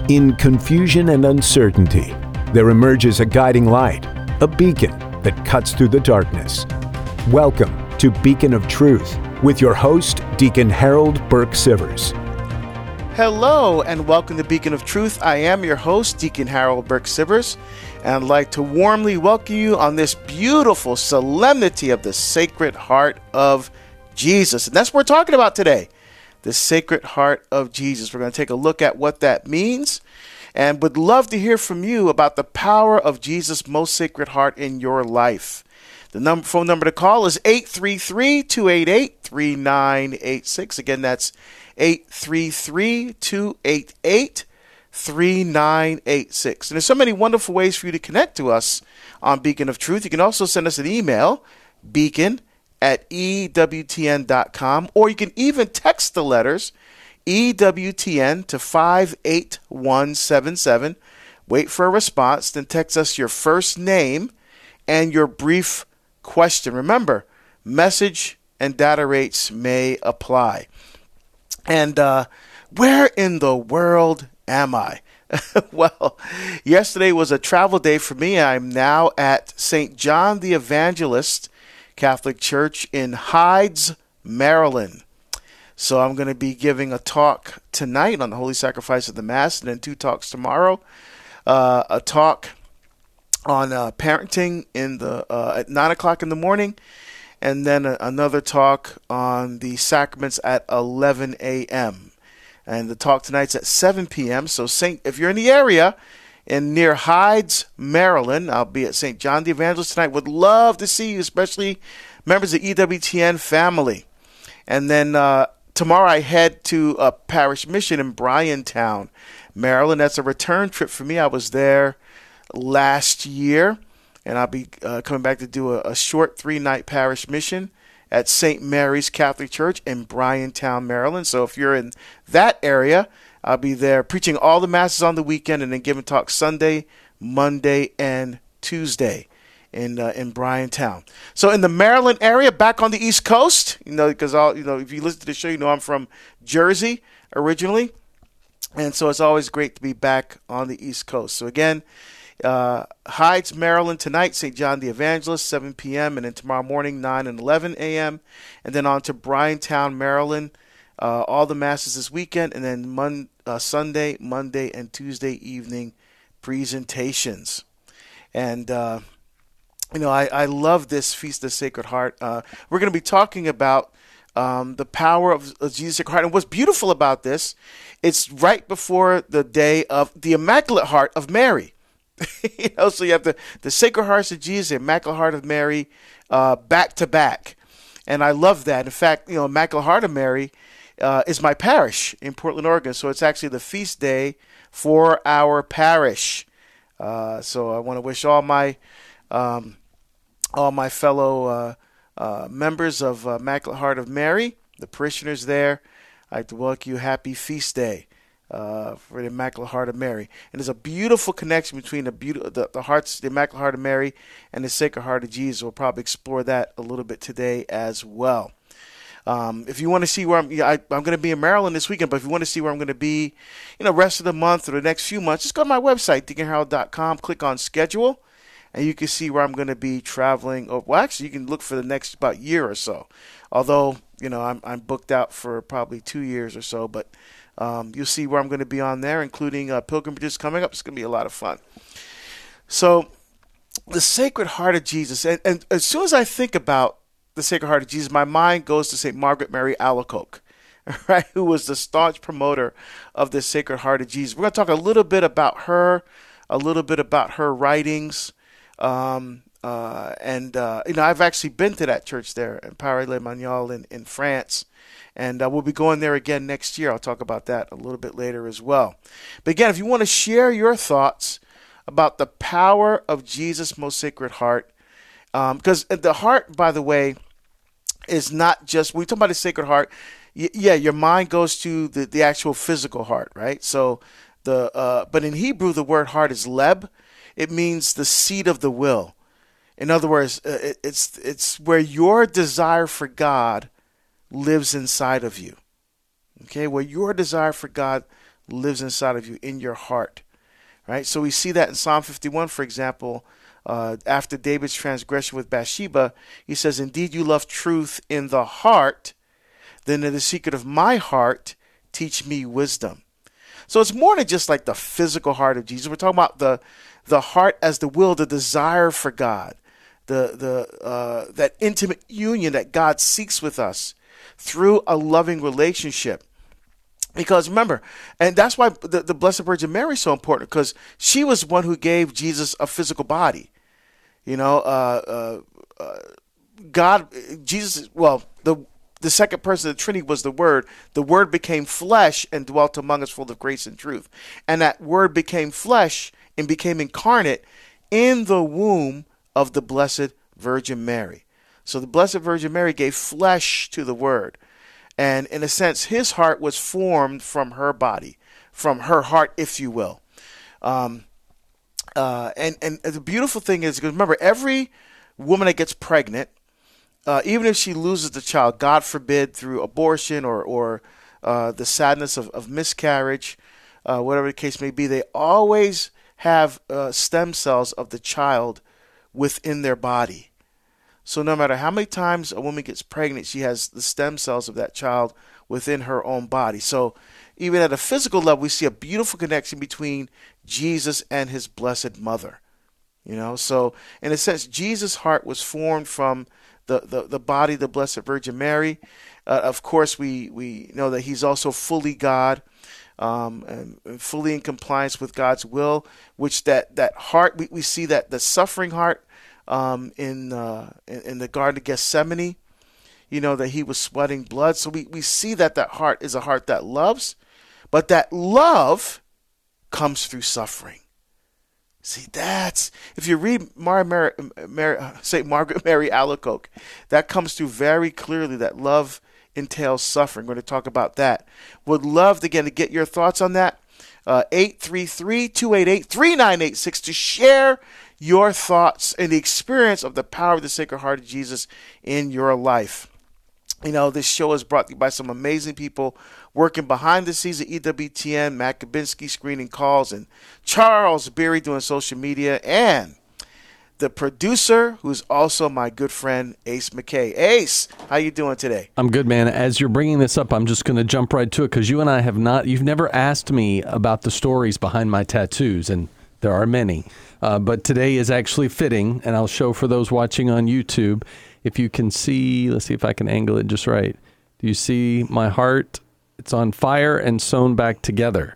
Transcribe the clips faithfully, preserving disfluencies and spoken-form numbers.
In confusion and uncertainty, there emerges a guiding light, a beacon that cuts through the darkness. Welcome to Beacon of Truth with your host, Deacon Harold Burke Sivers. Hello and welcome to Beacon of Truth. I am your host, Deacon Harold Burke Sivers, and I'd like to warmly welcome you on this beautiful solemnity of the Sacred Heart of Jesus. And that's what we're talking about today, the Sacred Heart of Jesus. We're going to take a look at what that means and would love to hear from you about the power of Jesus' most sacred heart in your life. The number, phone number to call is eight three three, two eight eight, three nine eight six. Again, that's eight three three, two eight eight, three nine eight six. And there's so many wonderful ways for you to connect to us on Beacon of Truth. You can also send us an email, beacon at E W T N dot com, or you can even text the letters E W T N to five eight one seven seven. Wait for a response, then text us your first name and your brief question. Remember, message and data rates may apply. And uh, where in the world am I? Well, yesterday was a travel day for me. I'm now at Saint John the Evangelist Catholic Church in Hydes, Maryland. So I'm going to be giving a talk tonight on the Holy Sacrifice of the Mass, and then two talks tomorrow. Uh, a talk on uh, parenting in the uh, at nine o'clock in the morning, and then a, another talk on the sacraments at eleven a.m. And the talk tonight's at seven p.m. So Saint, if you're in the area and near Hydes, Maryland, I'll be at Saint John the Evangelist tonight. Would love to see you, especially members of E W T N family. And then uh, tomorrow I head to a parish mission in Bryantown, Maryland. That's a return trip for me. I was there last year, and I'll be uh, coming back to do a, a short three-night parish mission at Saint Mary's Catholic Church in Bryantown, Maryland. So if you're in that area, I'll be there preaching all the masses on the weekend and then giving talks Sunday, Monday, and Tuesday in uh, in Bryantown. So in the Maryland area, back on the East Coast, you know, because all you know, if you listen to the show, you know I'm from Jersey originally, and so it's always great to be back on the East Coast. So again, uh, Hydes, Maryland tonight, Saint John the Evangelist, seven p.m., and then tomorrow morning, nine and eleven a.m., and then on to Bryantown, Maryland. Uh, all the masses this weekend, and then Mon- uh, Sunday, Monday, and Tuesday evening presentations. And, uh, you know, I, I love this Feast of the Sacred Heart. Uh, we're going to be talking about um, the power of, of Jesus' Sacred Heart. And what's beautiful about this, it's right before the day of the Immaculate Heart of Mary. you know, so you have the, the Sacred Hearts of Jesus, the Immaculate Heart of Mary, uh, back to back. And I love that. In fact, you know, Immaculate Heart of Mary Uh, is my parish in Portland, Oregon. So it's actually the feast day for our parish. Uh, so I want to wish all my um, all my fellow uh, uh, members of uh, Immaculate Heart of Mary, the parishioners there, I'd like to welcome you happy feast day uh, for the Immaculate Heart of Mary. And there's a beautiful connection between the, beautiful, the, the hearts, the Immaculate Heart of Mary and the Sacred Heart of Jesus. We'll probably explore that a little bit today as well. Um, if you want to see where I'm, I, I'm going to be in Maryland this weekend, but if you want to see where I'm going to be, you know, rest of the month or the next few months, just go to my website, deacon harold dot com, click on schedule, and you can see where I'm going to be traveling. Or, well, actually, you can look for the next about year or so. Although, you know, I'm, I'm booked out for probably two years or so, but um, you'll see where I'm going to be on there, including uh, pilgrimages coming up. It's going to be a lot of fun. So, the Sacred Heart of Jesus, and, and as soon as I think about the Sacred Heart of Jesus, my mind goes to Saint Margaret Mary Alacoque, right, who was the staunch promoter of the Sacred Heart of Jesus. We're going to talk a little bit about her, a little bit about her writings, um, uh, and uh, you know, I've actually been to that church there in Paray-le-Monial in, in France, and uh, we'll be going there again next year. I'll talk about that a little bit later as well. But again, if you want to share your thoughts about the power of Jesus' most sacred heart, because um, the heart, by the way, is not just, when we talk about the Sacred Heart, y- yeah, your mind goes to the, the actual physical heart, right? So the uh, but in Hebrew, the word heart is leb. It means the seat of the will. In other words, uh, it, it's it's where your desire for God lives inside of you. Okay, where your desire for God lives inside of you, in your heart, right? So we see that in Psalm fifty-one, for example, uh, after David's transgression with Bathsheba, he says, indeed you love truth in the heart, then in the secret of my heart, teach me wisdom. So it's more than just like the physical heart of Jesus. We're talking about the the heart as the will, the desire for God, the the uh, that intimate union that God seeks with us through a loving relationship. Because remember, and that's why the, the Blessed Virgin Mary is so important, because she was one who gave Jesus a physical body. You know, uh, uh, uh, God, Jesus, well, the the second person of the Trinity was the Word. The Word became flesh and dwelt among us full of grace and truth. And that Word became flesh and became incarnate in the womb of the Blessed Virgin Mary. So the Blessed Virgin Mary gave flesh to the Word. And in a sense, his heart was formed from her body, from her heart, if you will. Um, uh, and, and the beautiful thing is, because remember, every woman that gets pregnant, uh, even if she loses the child, God forbid, through abortion or, or uh, the sadness of, of miscarriage, uh, whatever the case may be, they always have uh, stem cells of the child within their body. So no matter how many times a woman gets pregnant, she has the stem cells of that child within her own body. So even at a physical level, we see a beautiful connection between Jesus and his blessed mother. You know, so in a sense, Jesus' heart was formed from the, the, the body of the Blessed Virgin Mary. Uh, of course, we, we know that he's also fully God, um, and, and fully in compliance with God's will, which that, that heart, we, we see that the suffering heart, Um, in, uh, in in the Garden of Gethsemane, you know, that he was sweating blood. So we, we see that that heart is a heart that loves, but that love comes through suffering. See, that's, if you read Mar- Mar- Mar- uh, say Margaret Mary Alacoque, that comes through very clearly, that love entails suffering. We're going to talk about that. Would love, again, to get your thoughts on that. Uh, eight three three, two eight eight, three nine eight six to share your thoughts and the experience of the power of the Sacred Heart of Jesus in your life. You know, this show is brought to you by some amazing people working behind the scenes at E W T N, Matt Kabinski screening calls, and Charles Berry doing social media, and the producer, who's also my good friend, Ace McKay. Ace, how you doing today? I'm good, man. As you're bringing this up, I'm just going to jump right to it, because you and I have not, you've never asked me about the stories behind my tattoos, and there are many. Uh, but today is actually fitting, and I'll show for those watching on YouTube. If you can see, let's see if I can angle it just right. Do you see my heart? It's on fire and sewn back together.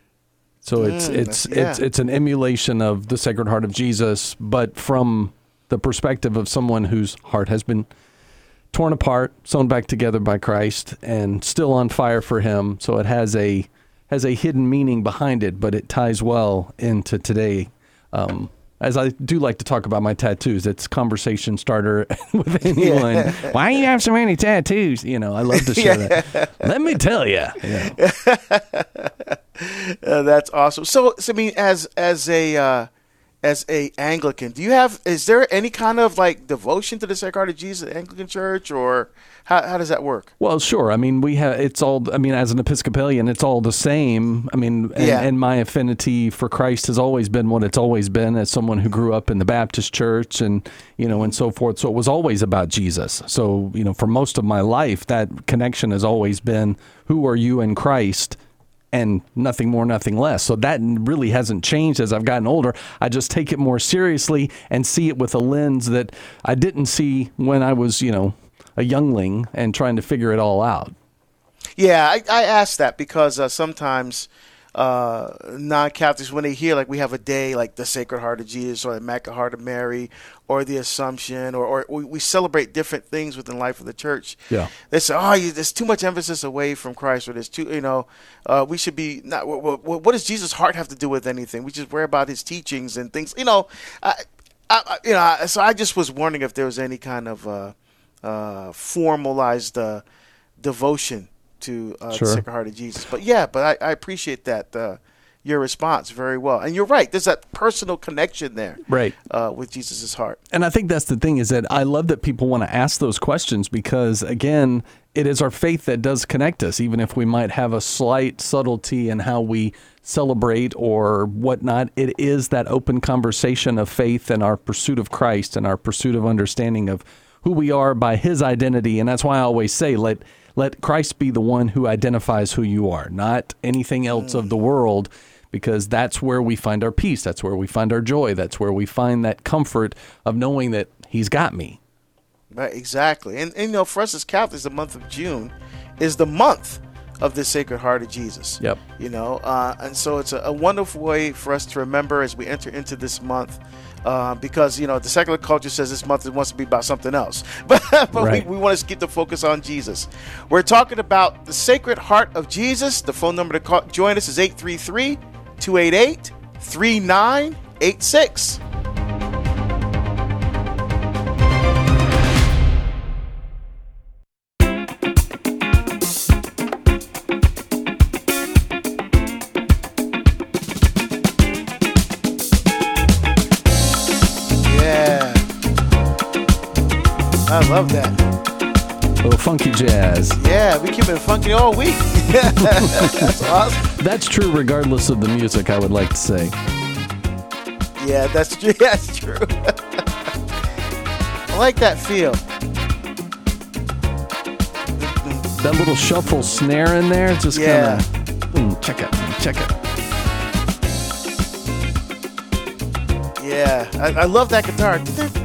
So it's mm, it's yeah. it's it's an emulation of the Sacred Heart of Jesus, but from the perspective of someone whose heart has been torn apart, sewn back together by Christ, and still on fire for him. So it has a has a hidden meaning behind it, but it ties well into today. Um, as I do like to talk about my tattoos, it's conversation starter with anyone. Yeah. Why do you have so many tattoos? You know, I love to share yeah. that. Let me tell you. you know. uh, that's awesome. So, so, I mean, as as a uh, as a Anglican, do you have? Is there any kind of like devotion to the Sacred Heart of Jesus at the Anglican Church, or how how does that work? Well, sure. I mean, we have. It's all. I mean, as an Episcopalian, it's all the same. I mean, and, yeah. and my affinity for Christ has always been what it's always been. As someone who grew up in the Baptist Church, and you know, and so forth. So it was always about Jesus. So you know, for most of my life, that connection has always been, who are you in Christ? And nothing more, nothing less. So that really hasn't changed as I've gotten older. I just take it more seriously and see it with a lens that I didn't see when I was, you know, a youngling and trying to figure it all out. Yeah, I, I asked that because uh, sometimes uh, non-Catholics, when they hear like we have a day like the Sacred Heart of Jesus or the Immaculate Heart of Mary or the Assumption, or, or we, we celebrate different things within the life of the church. Yeah, they say, oh, you, there's too much emphasis away from Christ, or there's too, you know, uh, we should be not. What, what, what does Jesus' heart have to do with anything? We just worry about his teachings and things, you know. I, I, you know, so I just was wondering if there was any kind of uh, uh, formalized uh, devotion to uh, sure. the Sacred Heart of Jesus. But yeah, but I, I appreciate that uh, your response very well. And you're right. There's that personal connection there, right, uh, with Jesus's heart. And I think that's the thing, is that I love that people want to ask those questions, because again, it is our faith that does connect us, even if we might have a slight subtlety in how we celebrate or whatnot. It is that open conversation of faith and our pursuit of Christ and our pursuit of understanding of who we are by his identity. And that's why I always say, let let Christ be the one who identifies who you are, not anything else of the world, because that's where we find our peace. That's where we find our joy. That's where we find that comfort of knowing that he's got me. Right, exactly. And, and you know, for us as Catholics, the month of June is the month of the Sacred Heart of Jesus. Yep. You know, uh, and so it's a, a wonderful way for us to remember as we enter into this month, uh, because, you know, the secular culture says this month it wants to be about something else. But, but right. we, we want to keep the focus on Jesus. We're talking about the Sacred Heart of Jesus. The phone number to call, join us is eight three three, two eight eight, three nine eight six. I love that. A little funky jazz. Yeah, we keep it funky all week. That's awesome. That's true regardless of the music, I would like to say. Yeah, that's true. That's true. I like that feel. That little shuffle snare in there, just yeah. kind of, mm, check it, check it. Yeah, I, I love that guitar.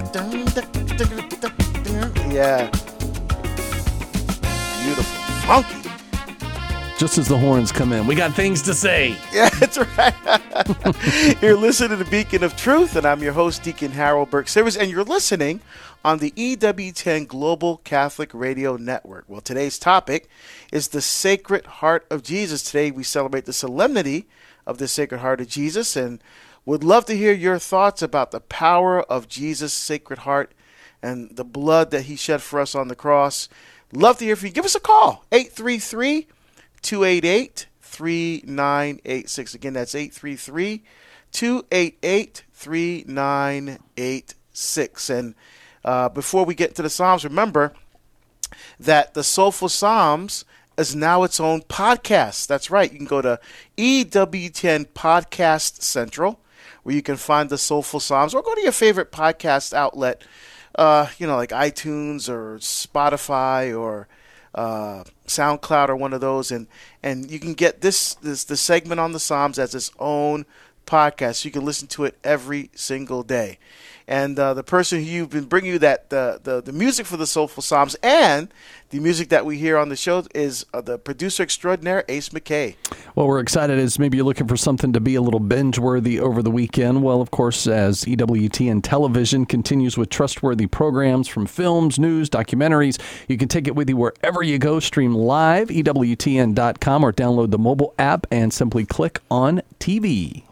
Yeah. Beautiful. Funky. Just as the horns come in, we got things to say. Yeah, that's right. You're listening to Beacon of Truth, and I'm your host, Deacon Harold Burke-Sivers, and you're listening on the E W ten Global Catholic Radio Network. Well, today's topic is the Sacred Heart of Jesus. Today we celebrate the solemnity of the Sacred Heart of Jesus, and would love to hear your thoughts about the power of Jesus' Sacred Heart and the blood that he shed for us on the cross. Love to hear from you. Give us a call, eight three three, two eight eight, three nine eight six. Again, that's eight three three, two eight eight, three nine eight six. And uh, before we get to the Psalms, remember that the Soulful Psalms is now its own podcast. That's right. You can go to E W ten Podcast Central, where you can find the Soulful Psalms, or go to your favorite podcast outlet, uh, you know, like iTunes or Spotify or uh, SoundCloud or one of those, and and you can get this this the segment on the Psalms as its own podcast. You can listen to it every single day. And uh, the person who you've been bringing you that the, the the music for the Soulful Psalms and the music that we hear on the show is uh, the producer extraordinaire, Ace McKay. Well, we're excited as maybe you're looking for something to be a little binge-worthy over the weekend. Well, of course, as E W T N Television continues with trustworthy programs from films, news, documentaries, you can take it with you wherever you go. Stream live, E W T N dot com, or download the mobile app and simply click on T V.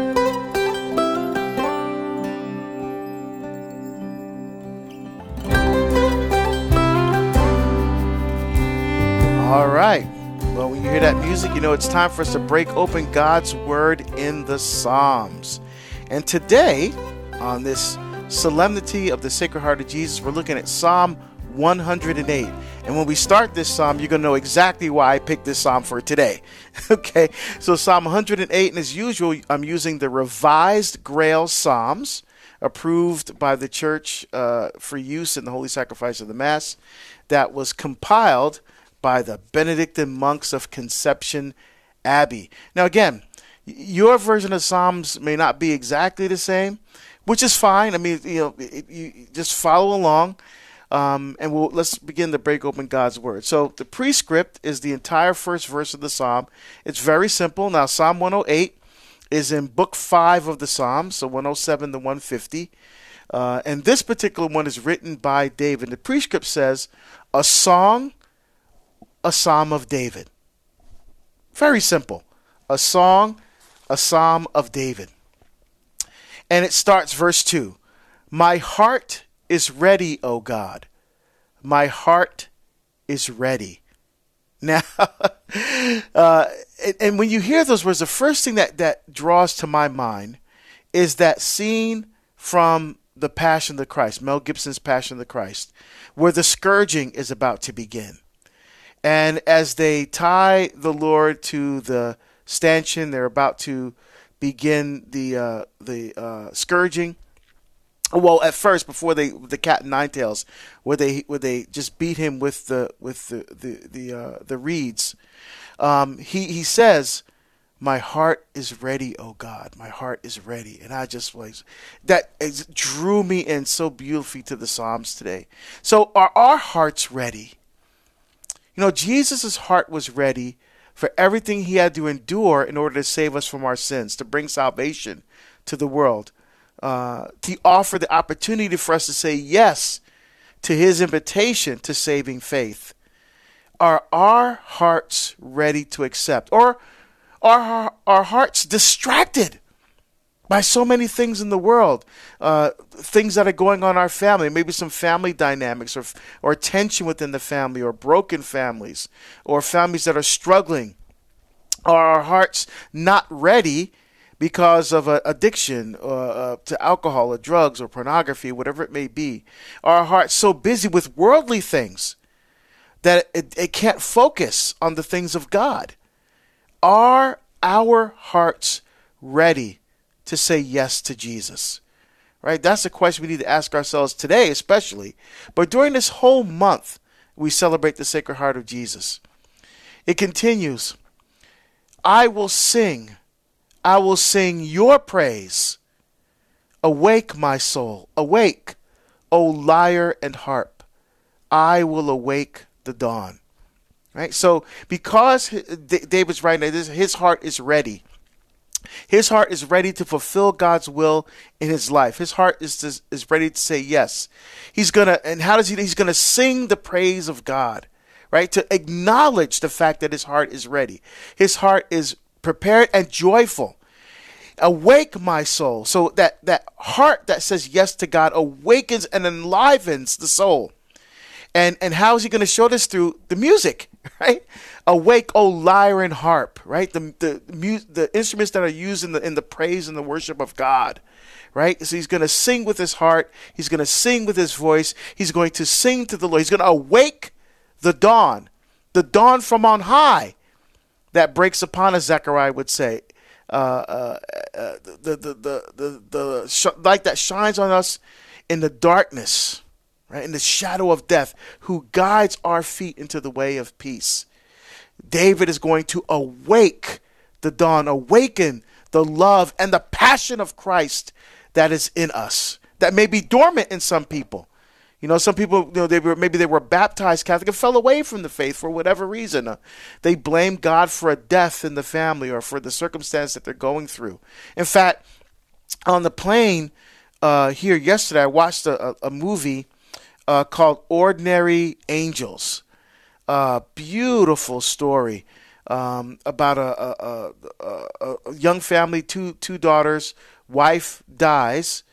All right. Well, when you hear that music, you know it's time for us to break open God's Word in the Psalms. And today, on this solemnity of the Sacred Heart of Jesus, we're looking at Psalm one hundred eight. And when we start this psalm, you're going to know exactly why I picked this psalm for today. Okay, so Psalm one hundred eight, and as usual, I'm using the Revised Grail Psalms, approved by the Church uh, for use in the Holy Sacrifice of the Mass, that was compiled by the Benedictine monks of Conception Abbey. Now, again, your version of Psalms may not be exactly the same, which is fine. I mean, you know, it, you just follow along, um, and we'll let's begin to break open God's Word. So the prescript is the entire first verse of the Psalm. It's very simple. Now, Psalm one oh eight is in Book five of the Psalms, so one oh seven to one fifty. Uh, and this particular one is written by David. The prescript says, a song, a psalm of David. Very simple. A song, a psalm of David. And it starts verse two. My heart is ready, O God. My heart is ready. Now, uh, and when you hear those words, the first thing that, that draws to my mind is that scene from The Passion of the Christ, Mel Gibson's Passion of the Christ, where the scourging is about to begin. And as they tie the Lord to the stanchion, they're about to begin the uh, the uh, scourging. Well, at first, before they the cat and nine tails, where they where they just beat him with the with the the the, uh, the reeds, um, he he says, "My heart is ready, O God. My heart is ready." And I just was that is, drew me in so beautifully to the Psalms today. So, are our hearts ready? You know, Jesus' heart was ready for everything he had to endure in order to save us from our sins, to bring salvation to the world, uh, to offer the opportunity for us to say yes to his invitation to saving faith. Are our hearts ready to accept? Or are our hearts distracted by so many things in the world, uh, things that are going on in our family, maybe some family dynamics or or tension within the family, or broken families, or families that are struggling? Are our hearts not ready because of uh, addiction uh, uh, to alcohol or drugs or pornography, whatever it may be? Are our hearts so busy with worldly things that it, it can't focus on the things of God? Are our hearts ready to say yes to Jesus? Right? That's the question we need to ask ourselves today, especially. But during this whole month, we celebrate the Sacred Heart of Jesus. It continues, I will sing, I will sing your praise. Awake, my soul, awake, O lyre and harp. I will awake the dawn. Right? So because David's writing, his heart is ready. His heart is ready to fulfill God's will in his life. His heart is to, is ready to say yes. He's gonna, and how does he? He's gonna sing the praise of God, right? To acknowledge the fact that his heart is ready. His heart is prepared and joyful. Awake, my soul. So that that heart that says yes to God awakens and enlivens the soul. And and how is he going to show this? Through the music, right? Awake, O lyre and harp, right? The the the, the instruments that are used in the in the praise and the worship of God, right? So he's going to sing with his heart. He's going to sing with his voice. He's going to sing to the Lord. He's going to awake the dawn, the dawn from on high, that breaks upon us. Zechariah would say, uh, uh, uh, the the the the the sh- light that shines on us in the darkness. Right, in the shadow of death, who guides our feet into the way of peace. David is going to awake the dawn, awaken the love and the passion of Christ that is in us, that may be dormant in some people. You know, some people, you know, they were maybe they were baptized Catholic and fell away from the faith for whatever reason. Uh, they blame God for a death in the family or for the circumstance that they're going through. In fact, on the plane uh, here yesterday, I watched a, a, a movie Uh, called Ordinary Angels. Uh, beautiful story um, about a, a, a, a young family, two two daughters. Wife dies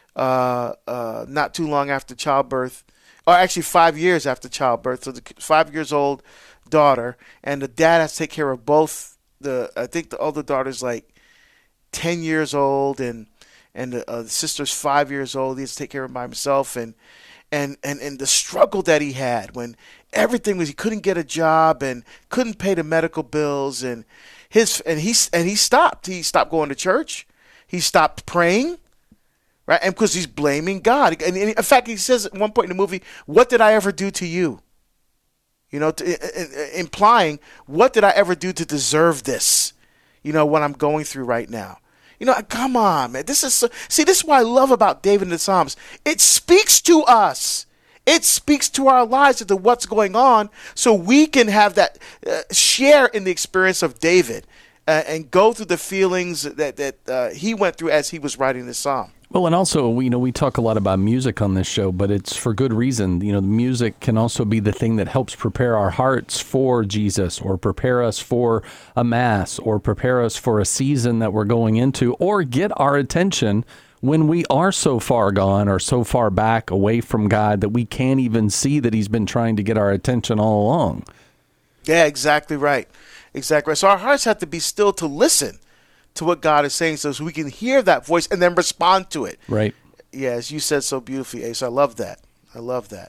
uh, uh, not too long after childbirth, or actually five years after childbirth. So the five years old daughter, and the dad has to take care of both. The I think the older daughter's like ten years old, and and the, uh, the sister's five years old. He has to take care of by himself, and. And, and and the struggle that he had when everything was, he couldn't get a job and couldn't pay the medical bills, and his and he and he stopped. He stopped going to church. He stopped praying, right? And because he's blaming God. And in fact, he says at one point in the movie, "What did I ever do to you?" You know, to, uh, implying, "What did I ever do to deserve this?" You know, what I'm going through right now. You know, come on, man. This is so, see, this is what I love about David in the Psalms. It speaks to us. It speaks to our lives, to what's going on, so we can have that uh, share in the experience of David uh, and go through the feelings that that uh, he went through as he was writing this psalm. Well, and also, you know, we talk a lot about music on this show, but it's for good reason. You know, the music can also be the thing that helps prepare our hearts for Jesus, or prepare us for a mass, or prepare us for a season that we're going into, or get our attention when we are so far gone or so far back away from God that we can't even see that he's been trying to get our attention all along. Yeah, exactly right. Exactly right. So our hearts have to be still to listen to what God is saying, so we can hear that voice and then respond to it. Right. Yeah, as you said so beautifully, Ace. I love that. I love that.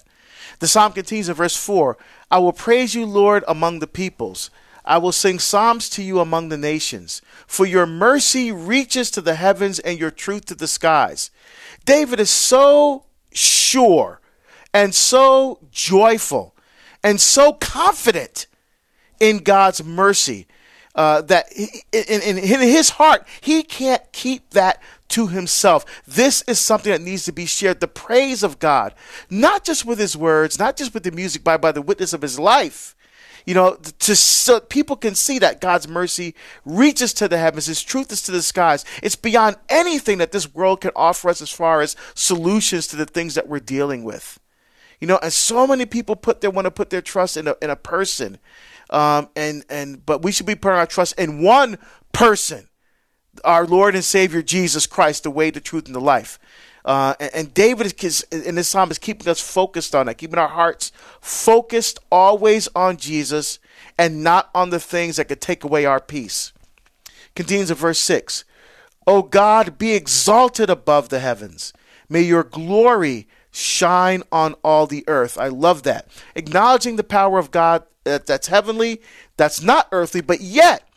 The psalm continues in verse four. I will praise you, Lord, among the peoples. I will sing psalms to you among the nations. For your mercy reaches to the heavens and your truth to the skies. David is so sure and so joyful and so confident in God's mercy uh, that he, in, in, in his heart, he can't keep that to himself. This is something that needs to be shared. The praise of God, not just with his words, not just with the music, but by the witness of his life. You know, to so people can see that God's mercy reaches to the heavens. His truth is to the skies. It's beyond anything that this world can offer us as far as solutions to the things that we're dealing with. You know, and so many people put their want to put their trust in a in a person, um, and and but we should be putting our trust in one person, our Lord and Savior Jesus Christ, the way, the truth, and the life. Uh, and, and David is, in this psalm is keeping us focused on that, keeping our hearts focused always on Jesus and not on the things that could take away our peace. Continues in verse six. O God, be exalted above the heavens. May your glory shine on all the earth. I love that. Acknowledging the power of God that, that's heavenly, that's not earthly, but yet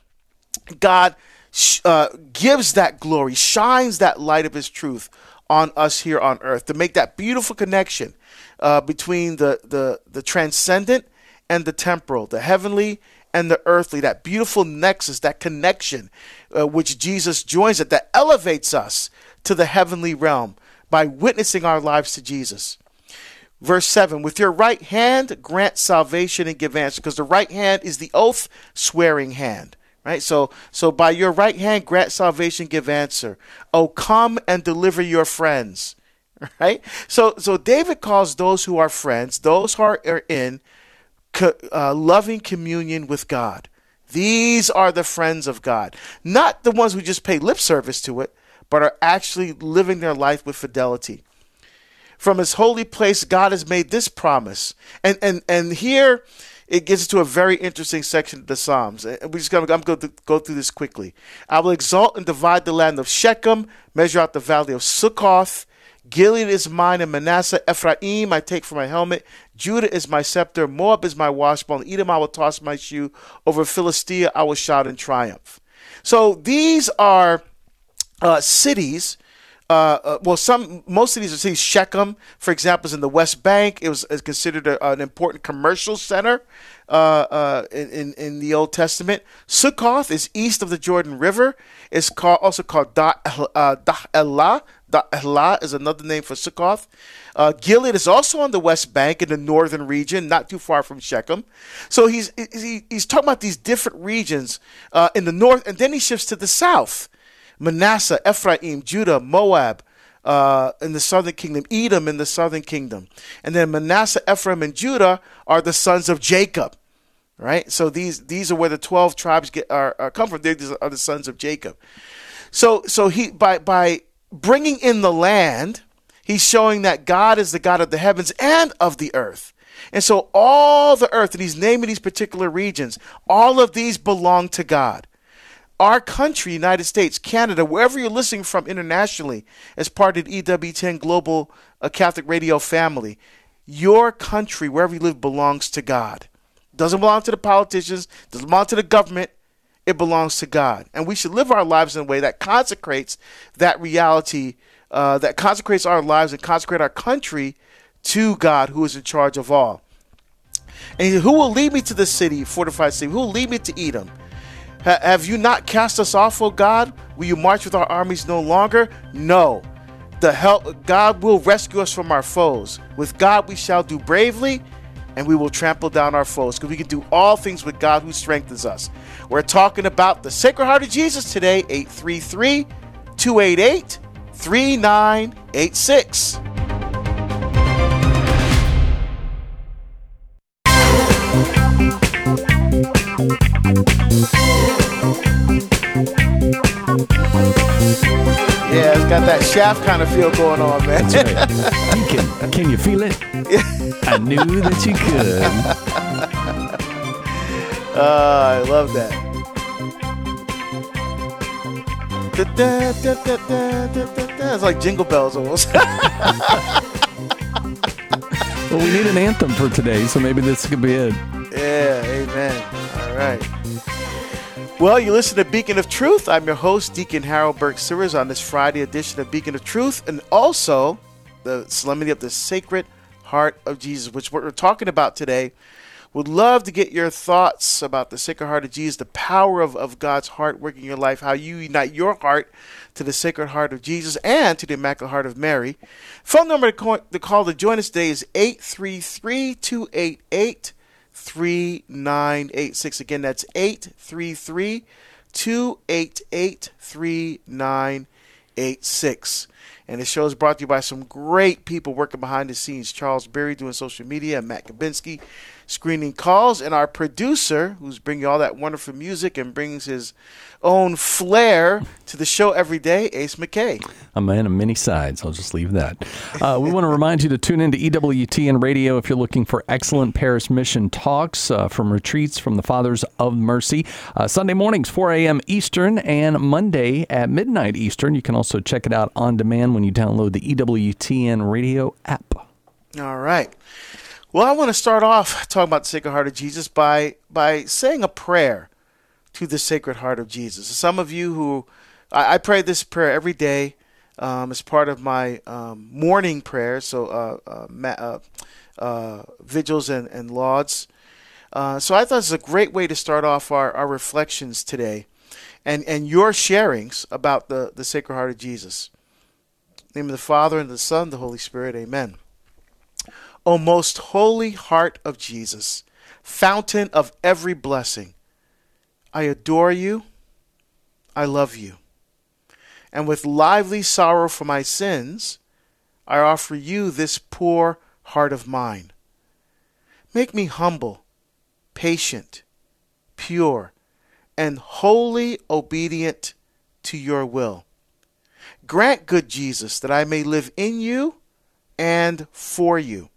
God uh, gives that glory, shines that light of his truth on us here on earth, to make that beautiful connection uh, between the, the, the transcendent and the temporal, the heavenly and the earthly, that beautiful nexus, that connection uh, which Jesus joins it, that elevates us to the heavenly realm by witnessing our lives to Jesus. Verse seven, with your right hand grant salvation and give answer, because the right hand is the oath swearing hand. Right? So, so by your right hand, grant salvation, give answer. Oh, come and deliver your friends. Right? So, so David calls those who are friends, those who are, are in co- uh, loving communion with God. These are the friends of God. Not the ones who just pay lip service to it, but are actually living their life with fidelity. From his holy place, God has made this promise. And, and, and here, it gets to a very interesting section of the Psalms. And we just gonna, I'm going to go through this quickly. I will exalt and divide the land of Shechem, measure out the valley of Succoth. Gilead is mine and Manasseh. Ephraim I take for my helmet. Judah is my scepter. Moab is my washbone. Edom I will toss my shoe. Over Philistia I will shout in triumph. So these are uh, cities. Uh, uh, well, some most of these are cities. Shechem, for example, is in the West Bank. It was is considered a, an important commercial center uh, uh, in in the Old Testament. Sukkoth is east of the Jordan River. It's called also called Da-Elah. Da-Elah is another name for Sukkoth. Uh, Gilead is also on the West Bank in the northern region, not too far from Shechem. So he's he, he's talking about these different regions uh, in the north, and then he shifts to the south. Manasseh, Ephraim, Judah, Moab uh, in the southern kingdom, Edom in the southern kingdom. And then Manasseh, Ephraim, and Judah are the sons of Jacob, right? So these these are where the twelve tribes get are, are come from. These are the sons of Jacob. So so he by by bringing in the land, he's showing that God is the God of the heavens and of the earth. And so all the earth, and he's naming these particular regions, all of these belong to God. Our country, United States, Canada, wherever you're listening from internationally as part of the E W ten Global uh, Catholic Radio family, your country, wherever you live, belongs to God. Doesn't belong to the politicians, doesn't belong to the government. It belongs to God. And we should live our lives in a way that consecrates that reality, uh, that consecrates our lives and consecrate our country to God, who is in charge of all. And he said, who will lead me to the city, fortified city? Who will lead me to Edom? Have you not cast us off, O God? Will you march with our armies no longer? No. The help God will rescue us from our foes. With God we shall do bravely, and we will trample down our foes, because we can do all things with God who strengthens us. We're talking about the Sacred Heart of Jesus today, eight three three, two eight eight, three nine eight six. Yeah, it's got that Shaft kind of feel going on, man. That's right. Deacon, can you feel it? I knew that you could. Uh, I love that. It's like Jingle Bells almost. Well, we need an anthem for today, so maybe this could be it. Yeah, amen. All right. Well, you listen to Beacon of Truth. I'm your host, Deacon Harold Burke Sivers, on this Friday edition of Beacon of Truth, and also the Solemnity of the Sacred Heart of Jesus, which what we're talking about today. Would love to get your thoughts about the Sacred Heart of Jesus, the power of, of God's heart working in your life, how you unite your heart to the Sacred Heart of Jesus and to the Immaculate Heart of Mary. Phone number to call to, call to join us today is eight three three, two eight eight, three nine eight six. Again, that's eight three three, two eight eight, three nine eight six. And the show is brought to you by some great people working behind the scenes. Charles Berry doing social media, and Matt Kabinski screening calls, and our producer, who's bringing all that wonderful music and brings his own flair to the show every day, Ace McKay. A man of many sides. I'll just leave that. Uh, we want to remind you to tune into E W T N Radio if you're looking for excellent parish mission talks uh, from retreats from the Fathers of Mercy. Uh, Sunday mornings, four a.m. Eastern, and Monday at midnight Eastern. You can also check it out on demand when you download the E W T N Radio app. All right. Well, I want to start off talking about the Sacred Heart of Jesus by by saying a prayer to the Sacred Heart of Jesus. Some of you who, I, I pray this prayer every day um, as part of my um, morning prayer, so uh, uh, ma- uh, uh, vigils and, and lauds. Uh, so I thought this was a great way to start off our, our reflections today and, and your sharings about the, the Sacred Heart of Jesus. In the name of the Father, and of the Son, and the Holy Spirit, amen. O most holy heart of Jesus, fountain of every blessing, I adore you, I love you, and with lively sorrow for my sins, I offer you this poor heart of mine. Make me humble, patient, pure, and wholly obedient to your will. Grant, good Jesus, that I may live in you and for you.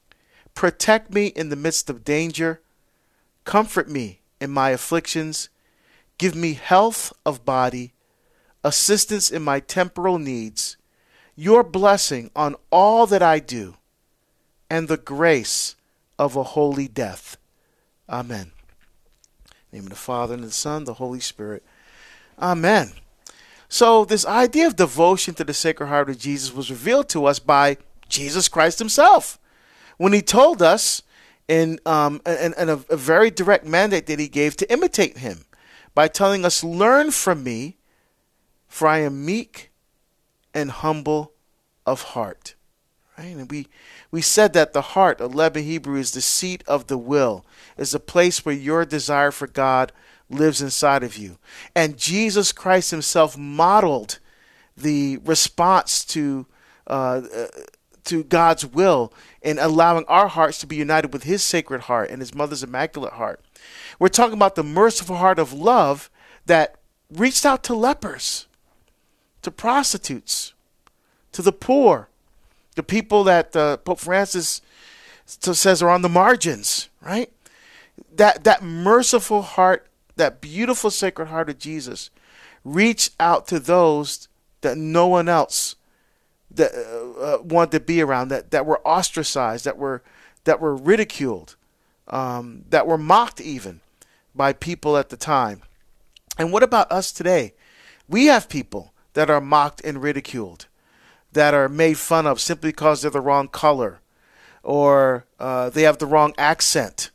Protect me in the midst of danger. Comfort me in my afflictions. Give me health of body, assistance in my temporal needs, your blessing on all that I do, and the grace of a holy death. Amen. In the name of the Father, and of the Son, and the Holy Spirit. Amen. So this idea of devotion to the Sacred Heart of Jesus was revealed to us by Jesus Christ himself, when he told us in, um, in, in a, a very direct mandate that he gave to imitate him by telling us, learn from me, for I am meek and humble of heart. Right? And we, we said that the heart, eleven Hebrew, is the seat of the will, is the place where your desire for God lives inside of you. And Jesus Christ himself modeled the response to uh, uh, to God's will in allowing our hearts to be united with his Sacred Heart and his mother's Immaculate Heart. We're talking about the merciful heart of love that reached out to lepers, to prostitutes, to the poor, the people that uh, Pope Francis says are on the margins, right? That, that merciful heart, that beautiful Sacred Heart of Jesus reached out to those that no one else that uh, wanted to be around, that, that were ostracized, that were that were ridiculed, um, that were mocked even by people at the time. And what about us today? We have people that are mocked and ridiculed, that are made fun of simply because they're the wrong color, or uh, they have the wrong accent,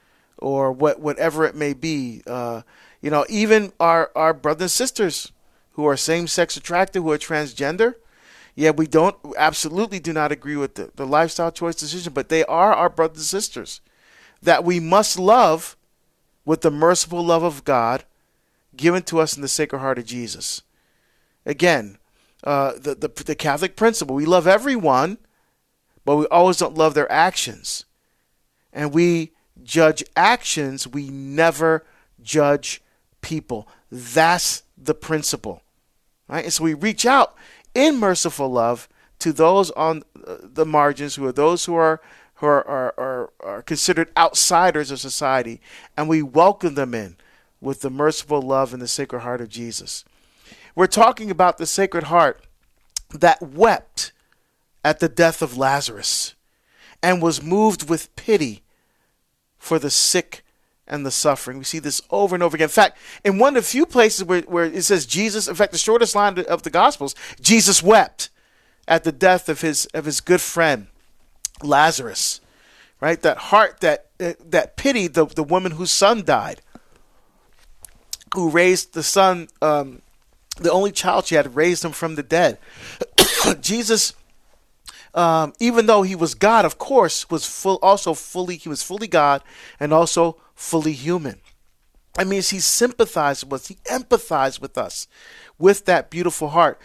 or what whatever it may be. Uh, you know, even our, our brothers and sisters who are same-sex attracted, who are transgender. Yeah, we don't absolutely do not agree with the, the lifestyle choice decision, but they are our brothers and sisters that we must love with the merciful love of God given to us in the Sacred Heart of Jesus. Again, uh, the, the the Catholic principle, we love everyone, but we always don't love their actions. And we judge actions, we never judge people. That's the principle. Right? And so we reach out in merciful love to those on the margins, who are those who are who are, are, are, are considered outsiders of society, and we welcome them in with the merciful love and the Sacred Heart of Jesus. We're talking about the Sacred Heart that wept at the death of Lazarus. and was moved with pity for the sick and the suffering. We see this over and over again. In fact, in one of the few places where, where it says Jesus, in fact, the shortest line of the Gospels, Jesus wept at the death of his of his good friend, Lazarus, right? That heart that that pitied the, the woman whose son died, who raised the son, um, the only child she had, raised him from the dead. Jesus, um, even though he was God, of course, was full, also fully, he was fully God and also fully human. That means he sympathized with us, he empathized with us, with that beautiful heart.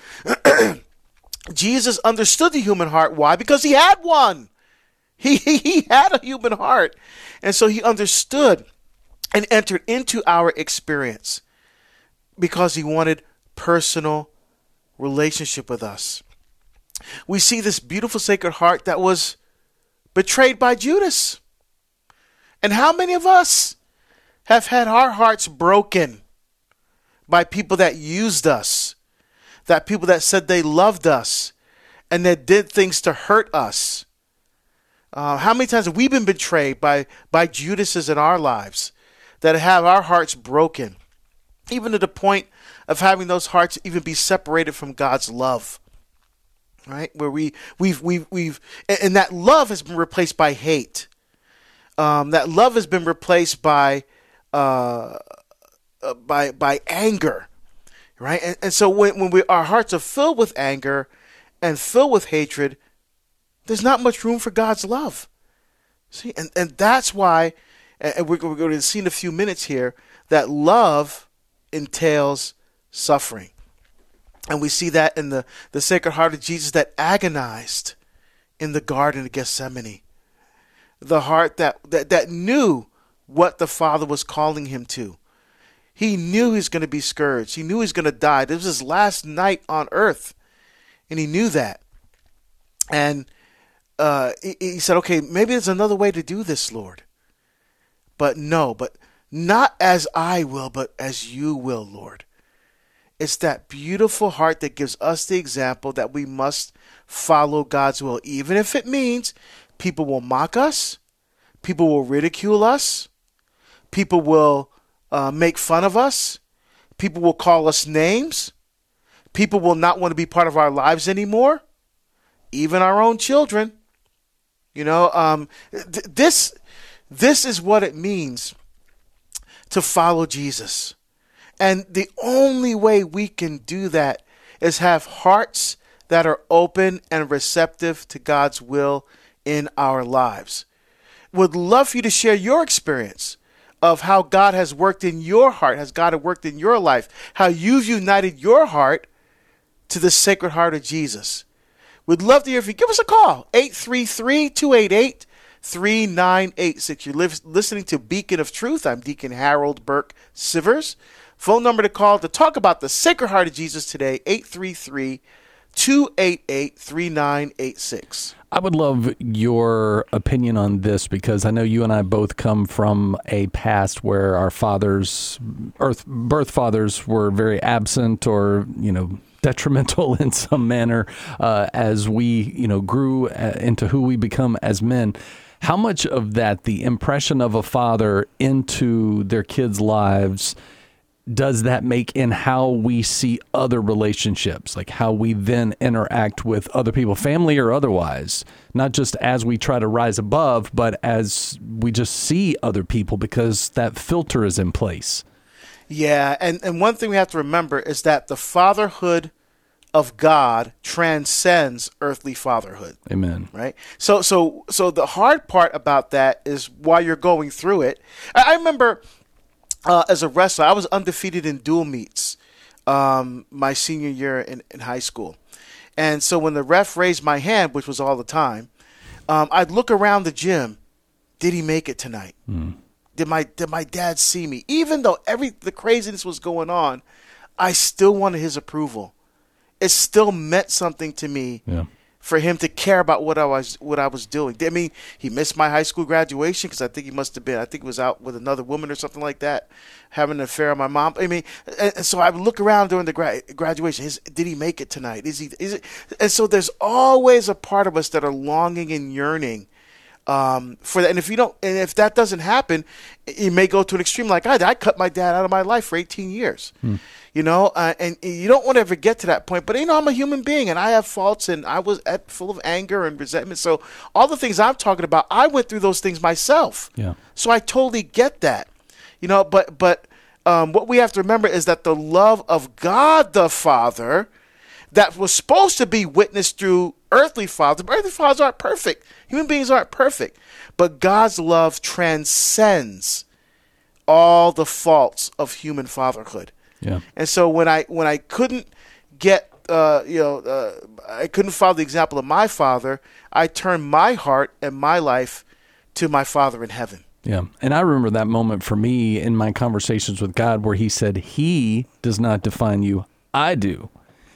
Jesus understood the human heart. Why? Because he had one. He, he, he had a human heart. And so he understood and entered into our experience because he wanted personal relationship with us. We see this beautiful sacred heart that was betrayed by Judas. And how many of us have had our hearts broken by people that used us, that people that said they loved us and that did things to hurt us? Uh, how many times have we been betrayed by, by Judases in our lives that have our hearts broken, even to the point of having those hearts even be separated from God's love, right? Where we, we've, we've, we've, and that love has been replaced by hate. Um, that love has been replaced by, uh, uh, by, by anger, right? And, and so when, when we, our hearts are filled with anger and filled with hatred, there's not much room for God's love. See, and, and that's why, and we're, we're going to see in a few minutes here, that love entails suffering. And we see that in the, the Sacred Heart of Jesus that agonized in the Garden of Gethsemane. The heart that, that, that knew what the Father was calling him to. He knew he was going to be scourged. He knew he was going to die. This was his last night on earth. And he knew that. And uh, he, he said, okay, maybe there's another way to do this, Lord. But no, but not as I will, but as you will, Lord. It's that beautiful heart that gives us the example that we must follow God's will, even if it means people will mock us, people will ridicule us, people will uh, make fun of us, people will call us names, people will not want to be part of our lives anymore, even our own children. You know, um, th- this this is what it means to follow Jesus. And the only way we can do that is have hearts that are open and receptive to God's will in our lives. Would love for you to share your experience of how God has worked in your heart, has God worked in your life, how you've united your heart to the Sacred Heart of Jesus. We'd love to hear from you. Give us a call, eight three three, two eight eight, three nine eight six. You're li- listening to Beacon of Truth. I'm Deacon Harold Burke Sivers. Phone number to call to talk about the Sacred Heart of Jesus today, eight three three, two eight eight, three nine eight six. I would love your opinion on this because I know you and I both come from a past where our fathers, earth, birth fathers were very absent or, you know, detrimental in some manner uh, as we, you know, grew uh, into who we become as men. How much of that, the impression of a father into their kids' lives, does that make in how we see other relationships, like how we then interact with other people, family or otherwise, not just as we try to rise above, but as we just see other people because that filter is in place? Yeah, and, and one thing we have to remember is that the fatherhood of God transcends earthly fatherhood. Amen. Right? So so so the hard part about that is while you're going through it, I, I remember Uh, as a wrestler, I was undefeated in dual meets um, my senior year in, in high school. And so when the ref raised my hand, which was all the time, um, I'd look around the gym. Did he make it tonight? Mm. Did my did my dad see me? Even though every the craziness was going on, I still wanted his approval. It still meant something to me. Yeah. For him to care about what I was what I was doing. I mean, he missed my high school graduation because I think he must have been, I think he was out with another woman or something like that, having an affair with my mom. I mean, and so I would look around during the gra- graduation. Is, did he make it tonight? Is he? Is it? And so there's always a part of us that are longing and yearning Um, for that, and if you don't, and if that doesn't happen, you may go to an extreme like I did. I cut my dad out of my life for eighteen years, hmm. you know, uh, and you don't want to ever get to that point. But you know, I'm a human being, and I have faults, and I was at, full of anger and resentment. So all the things I'm talking about, I went through those things myself. Yeah. So I totally get that, you know. But but um, what we have to remember is that the love of God the Father, that was supposed to be witnessed through earthly fathers. Earthly fathers aren't perfect. Human beings aren't perfect. But God's love transcends all the faults of human fatherhood. Yeah. And so when I when I couldn't get, uh, you know, uh, I couldn't follow the example of my father, I turned my heart and my life to my Father in heaven. Yeah. And I remember that moment for me in my conversations with God where he said, he does not define you, I do.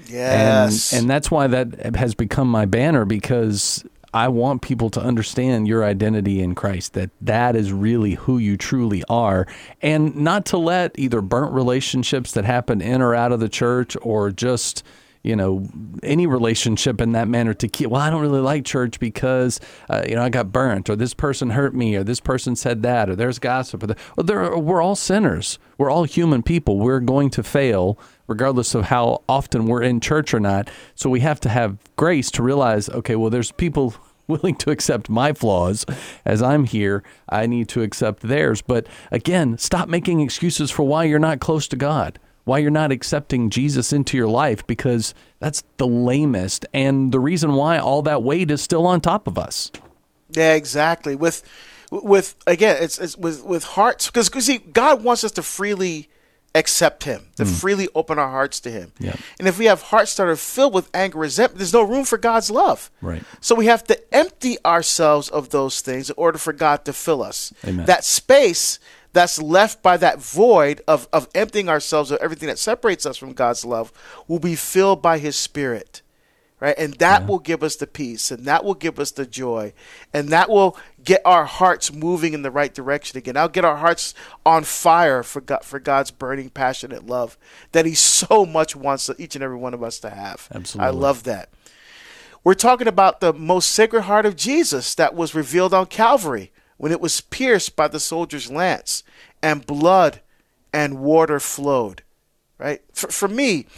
Yes. And, and that's why that has become my banner, because I want people to understand your identity in Christ, that that is really who you truly are, and not to let either burnt relationships that happen in or out of the church, or just, you know, any relationship in that manner to keep, well, I don't really like church because, uh, you know, I got burnt, or this person hurt me, or this person said that, or there's gossip. Or the, well, there, we're all sinners. We're all human people. We're going to fail regardless of how often we're in church or not. So we have to have grace to realize, okay, well, there's people willing to accept my flaws as I'm here. I need to accept theirs. But again, stop making excuses for why you're not close to God, why you're not accepting Jesus into your life, because that's the lamest and the reason why all that weight is still on top of us. Yeah, exactly. With, with again, it's, it's with, with hearts, because see, God wants us to freely accept him, to mm. freely open our hearts to him. Yeah. And if we have hearts that are filled with anger, resentment, there's no room for God's love. Right. So we have to empty ourselves of those things in order for God to fill us. Amen. That space that's left by that void of, of emptying ourselves of everything that separates us from God's love will be filled by his Spirit. Right. And that yeah. will give us the peace, and that will give us the joy, and that will get our hearts moving in the right direction again. I'll get our hearts on fire for God, for God's burning, passionate love that he so much wants each and every one of us to have. Absolutely. I love that. We're talking about the most sacred heart of Jesus that was revealed on Calvary when it was pierced by the soldier's lance and blood and water flowed. Right. For, for me,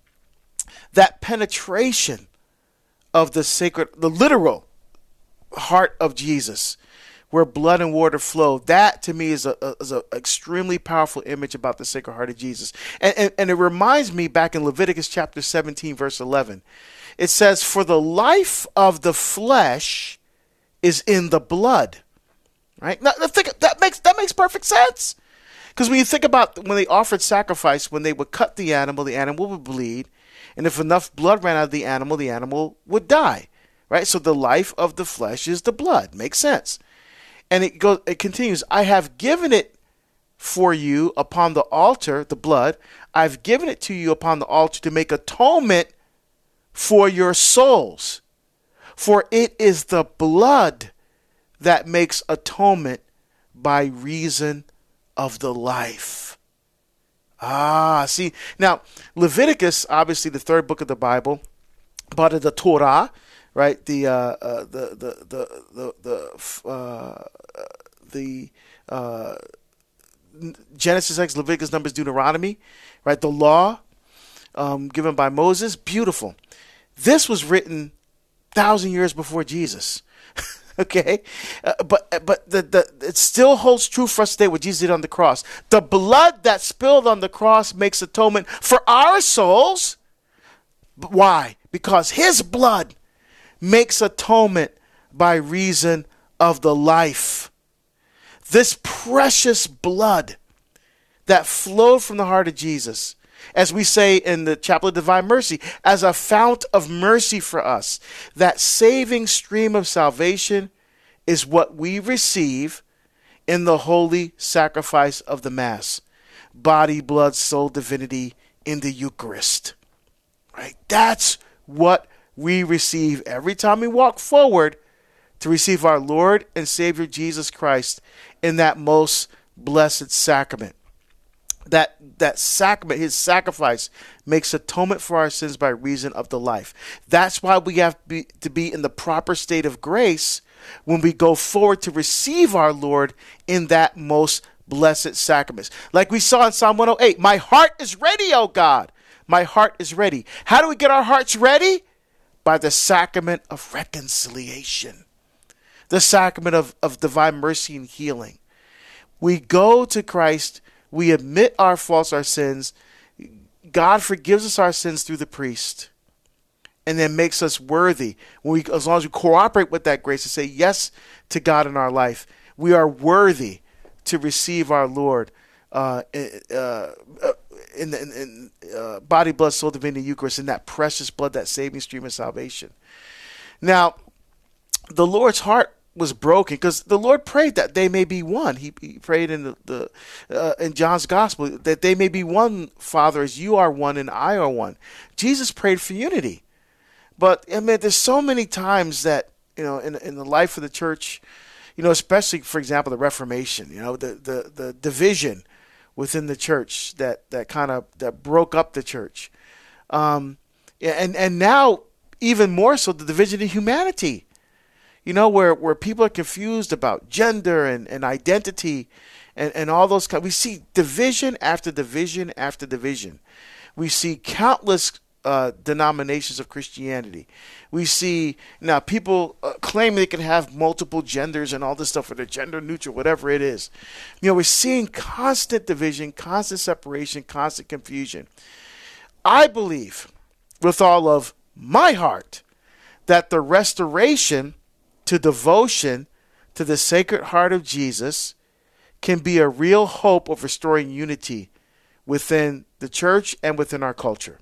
that penetration of the sacred, the literal heart of Jesus, where blood and water flow, that to me is a is an extremely powerful image about the sacred heart of Jesus. And, and, and it reminds me back in Leviticus chapter seventeen, verse eleven, it says, for the life of the flesh is in the blood. Right? Now, think, that makes that makes perfect sense. Because when you think about when they offered sacrifice, when they would cut the animal, the animal would bleed. And if enough blood ran out of the animal, the animal would die, right? So the life of the flesh is the blood. Makes sense. And it goes. It continues, I have given it for you upon the altar, the blood. I've given it to you upon the altar to make atonement for your souls. For it is the blood that makes atonement by reason of the life. Ah, see, now Leviticus, obviously the third book of the Bible, part of the Torah, right? The uh, uh, the the the the the uh, the uh, Genesis, Exodus, Leviticus, Numbers, Deuteronomy, right? The law um, given by Moses, beautiful. This was written thousand years before Jesus. Okay, uh, but but the, the it still holds true for us today what Jesus did on the cross. The blood that spilled on the cross makes atonement for our souls. But why? Because his blood makes atonement by reason of the life. This precious blood that flowed from the heart of Jesus, as we say in the Chapel of Divine Mercy, as a fount of mercy for us. That saving stream of salvation is what we receive in the holy sacrifice of the Mass. Body, blood, soul, divinity in the Eucharist. Right? That's what we receive every time we walk forward to receive our Lord and Savior Jesus Christ in that most blessed sacrament. That that sacrament, his sacrifice, makes atonement for our sins by reason of the life. That's why we have to be, to be in the proper state of grace when we go forward to receive our Lord in that most blessed sacraments. Like we saw in Psalm one oh eight, my heart is ready, O God. My heart is ready. How do we get our hearts ready? By the sacrament of reconciliation, the sacrament of, of divine mercy and healing. We go to Christ, we admit our faults, our sins. God forgives us our sins through the priest, and then makes us worthy. When we, as long as we cooperate with that grace and say yes to God in our life, we are worthy to receive our Lord uh, uh, in the in, in, uh, body, blood, soul, divinity, Eucharist, in that precious blood, that saving stream of salvation. Now, the Lord's heart was broken because the Lord prayed that they may be one. He, he prayed in the, the uh, in John's Gospel that they may be one, Father, as you are one and I are one. Jesus prayed for unity. But I mean, there's so many times that, you know, in in the life of the church, you know, especially, for example, the Reformation, you know, the the, the division within the church that, that kind of that broke up the church. Um, and, and now, even more so, the division in humanity, you know, where, where people are confused about gender and, and identity and, and all those. We see division after division after division. We see countless Uh, denominations of Christianity. We see now people uh, claim they can have multiple genders and all this stuff, or they're gender neutral, whatever it is. You know, we're seeing constant division, constant separation, constant confusion. I believe with all of my heart that the restoration to devotion to the Sacred Heart of Jesus can be a real hope of restoring unity within the church and within our culture.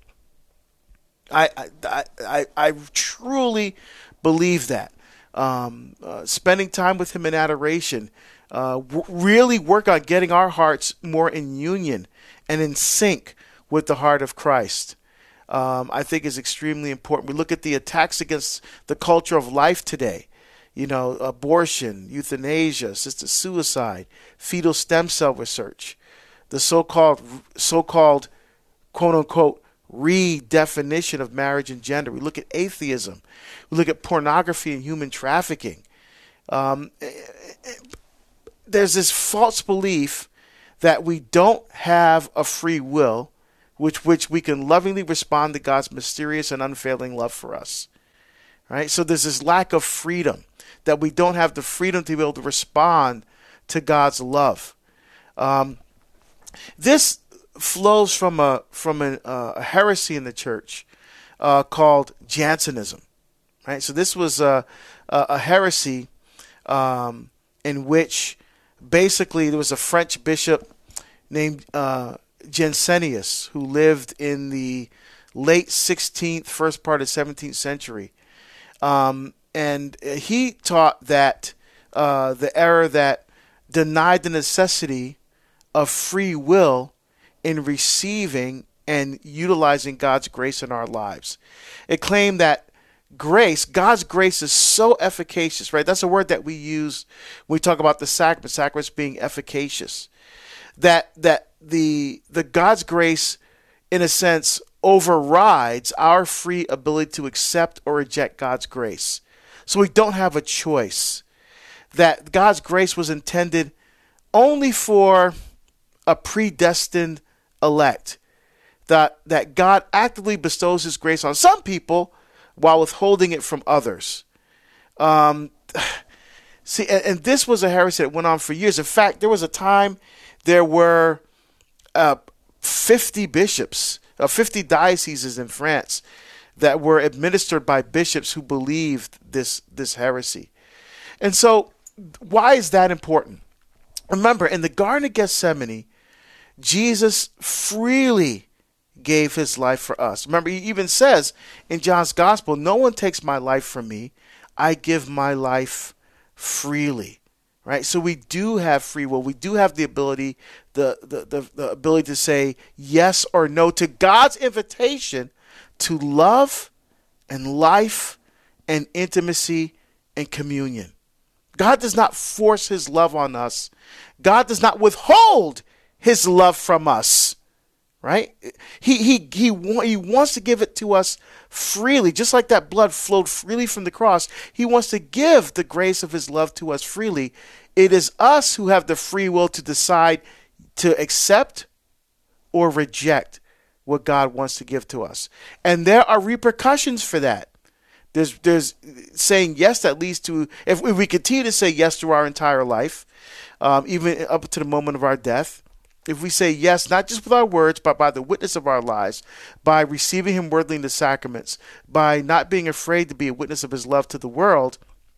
I, I, I, I truly believe that. Um, uh, spending time with him in adoration, uh, w- really work on getting our hearts more in union and in sync with the heart of Christ, um, I think is extremely important. We look at the attacks against the culture of life today, you know, abortion, euthanasia, assisted suicide, fetal stem cell research, the so-called, so-called, quote-unquote, redefinition of marriage and gender. We look at atheism. We look at pornography and human trafficking. Um, there's this false belief that we don't have a free will, which which we can lovingly respond to God's mysterious and unfailing love for us. Right? So there's this lack of freedom, that we don't have the freedom to be able to respond to God's love. Um, this flows from a from a, uh, a heresy in the church uh, called Jansenism, right? So this was a, a, a heresy um, in which basically there was a French bishop named uh, Jansenius who lived in the late sixteenth, first part of seventeenth century, um, and he taught that uh, the error that denied the necessity of free will in receiving and utilizing God's grace in our lives. It claimed that grace, God's grace is so efficacious, right? That's a word that we use when we talk about the sacrament, sacraments being efficacious. That that the the God's grace, in a sense, overrides our free ability to accept or reject God's grace. So we don't have a choice. That God's grace was intended only for a predestined elect, that that God actively bestows his grace on some people while withholding it from others. Um, see, and, and this was a heresy that went on for years. In fact, there was a time there were uh, fifty bishops, uh, fifty dioceses in France that were administered by bishops who believed this this heresy. And so, why is that important? Remember, in the Garden of Gethsemane, Jesus freely gave his life for us. Remember, he even says in John's Gospel, no one takes my life from me. I give my life freely. Right? So we do have free will. We do have the ability, the, the, the, the ability to say yes or no to God's invitation to love and life and intimacy and communion. God does not force his love on us. God does not withhold his love from us, right? He, he, he, he wants to give it to us freely, just like that blood flowed freely from the cross. He wants to give the grace of his love to us freely. It is us who have the free will to decide to accept or reject what God wants to give to us. And there are repercussions for that. There's, there's saying yes that leads to, if we continue to say yes to our entire life, um, even up to the moment of our death, if we say yes, not just with our words, but by the witness of our lives, by receiving him worthily in the sacraments, by not being afraid to be a witness of his love to the world,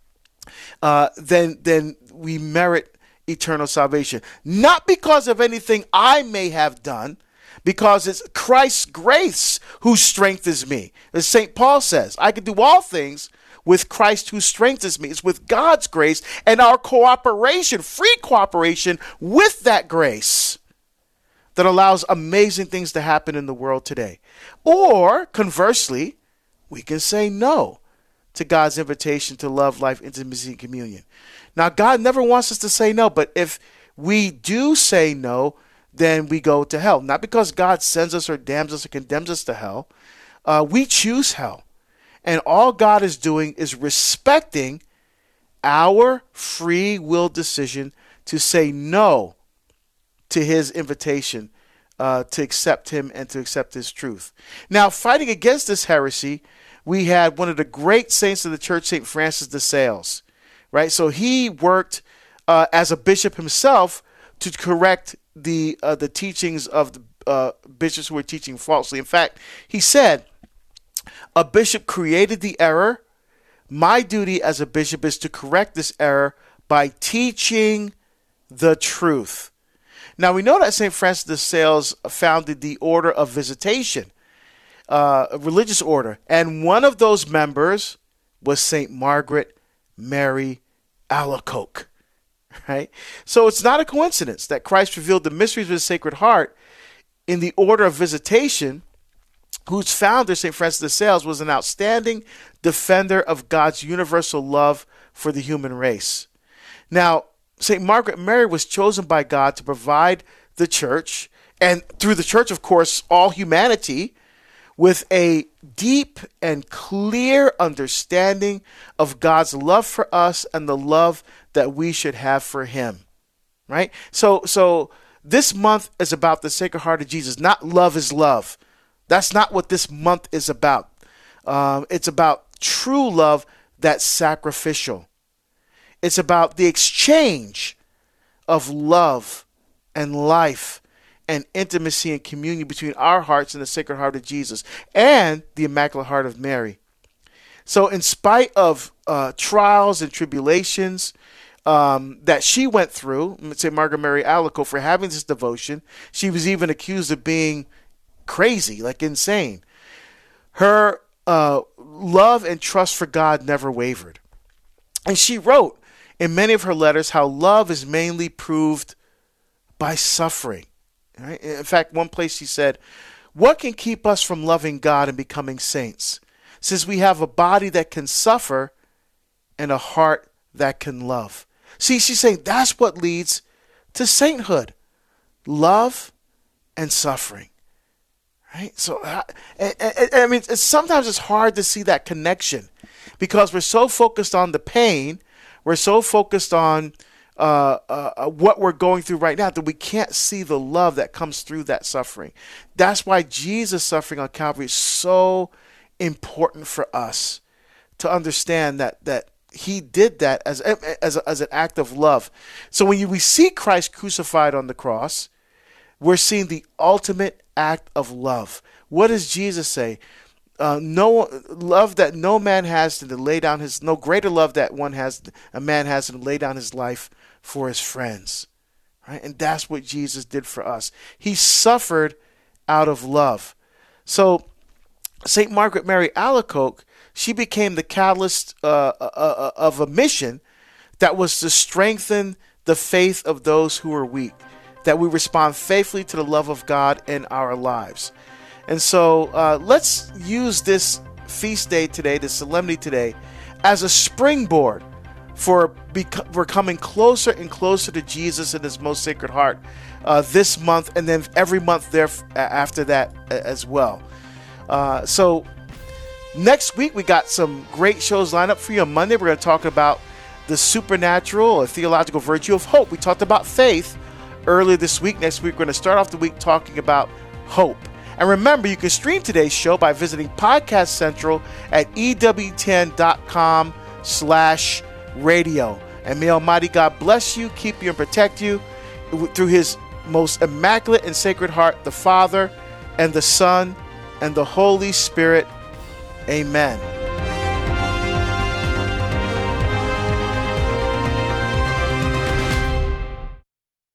uh, then, then we merit eternal salvation. Not because of anything I may have done, because it's Christ's grace who strengthens me. As Saint Paul says, I can do all things with Christ who strengthens me. It's with God's grace and our cooperation, free cooperation with that grace, that allows amazing things to happen in the world today. Or, conversely, we can say no to God's invitation to love, life, intimacy, and communion. Now, God never wants us to say no, but if we do say no, then we go to hell. Not because God sends us or damns us or condemns us to hell. Uh, we choose hell. And all God is doing is respecting our free will decision to say no to his invitation uh, to accept him and to accept his truth. Now, fighting against this heresy, we had one of the great saints of the church, Saint Francis de Sales, right? So he worked uh, as a bishop himself to correct the uh, the teachings of the uh, bishops who were teaching falsely. In fact, he said, a bishop created the error. My duty as a bishop is to correct this error by teaching the truth. Now, we know that Saint Francis de Sales founded the Order of Visitation, uh, a religious order, and one of those members was Saint Margaret Mary Alacoque. Right? So it's not a coincidence that Christ revealed the mysteries of his Sacred Heart in the Order of Visitation, whose founder, Saint Francis de Sales, was an outstanding defender of God's universal love for the human race. Now, Saint Margaret Mary was chosen by God to provide the church, and through the church, of course, all humanity, with a deep and clear understanding of God's love for us and the love that we should have for him, right? So, so this month is about the Sacred Heart of Jesus, not love is love. That's not what this month is about. Um, it's about true love that's sacrificial. It's about the exchange of love and life and intimacy and communion between our hearts and the Sacred Heart of Jesus and the Immaculate Heart of Mary. So in spite of uh, trials and tribulations um, that she went through, let's say Margaret Mary Alacoque, for having this devotion, she was even accused of being crazy, like insane. Her uh, love and trust for God never wavered. And she wrote in many of her letters how love is mainly proved by suffering. Right? In fact, one place she said, what can keep us from loving God and becoming saints? Since we have a body that can suffer and a heart that can love. See, she's saying that's what leads to sainthood. Love and suffering. Right? So, I, I, I mean, it's, sometimes it's hard to see that connection because we're so focused on the pain. We're so focused on uh, uh, what we're going through right now that we can't see the love that comes through that suffering. That's why Jesus' suffering on Calvary is so important for us to understand that that he did that as as, as an act of love. So when you, we see Christ crucified on the cross, we're seeing the ultimate act of love. What does Jesus say? Uh, no love that no man has than to lay down his, no greater love that one has, a man has than to lay down his life for his friends. Right? And that's what Jesus did for us. He suffered out of love. So Saint Margaret Mary Alacoque, she became the catalyst uh, uh, of a mission that was to strengthen the faith of those who are weak, that we respond faithfully to the love of God in our lives. And so uh, let's use this feast day today, this solemnity today, as a springboard for bec- we're coming closer and closer to Jesus and his most sacred heart uh, this month, and then every month there f- after that as well. Uh, so next week we got some great shows lined up for you. On Monday we're going to talk about the supernatural or theological virtue of hope. We talked about faith earlier this week. Next week we're going to start off the week talking about hope. And remember, you can stream today's show by visiting Podcast Central at E W ten dot com slash radio. And may Almighty God bless you, keep you, and protect you through his most immaculate and sacred heart, the Father and the Son and the Holy Spirit. Amen.